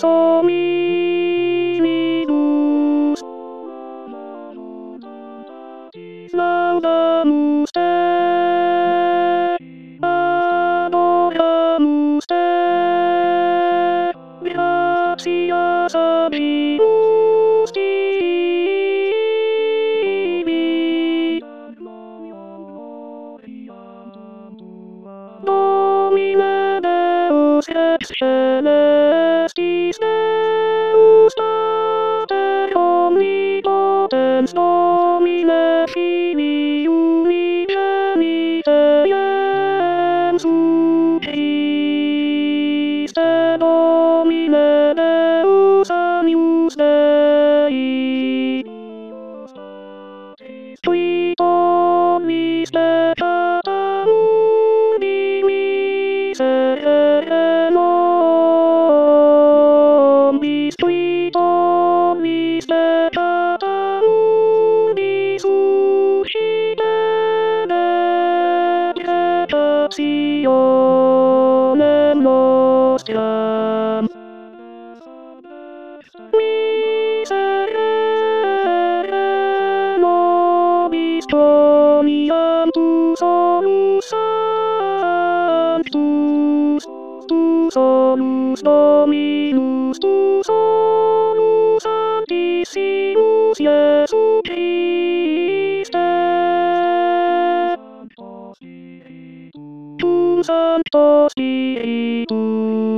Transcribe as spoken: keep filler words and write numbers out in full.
hominibus laudamus te adoramus te gratias habemus tibi Domine Deus ex celestis Deus Pater omnipotens Domine Filii unigenite Jesum Christe Domine Deus agnus Dei Qui tollis peccata mundi miserere nobis Qui tollis peccata mundi suscite reparationem nostram Miserere nobis poniam tu solus sanctus Tu solus Dominus Tu solus Sanctissimus Iesus Christe Cum Sancto Spiritus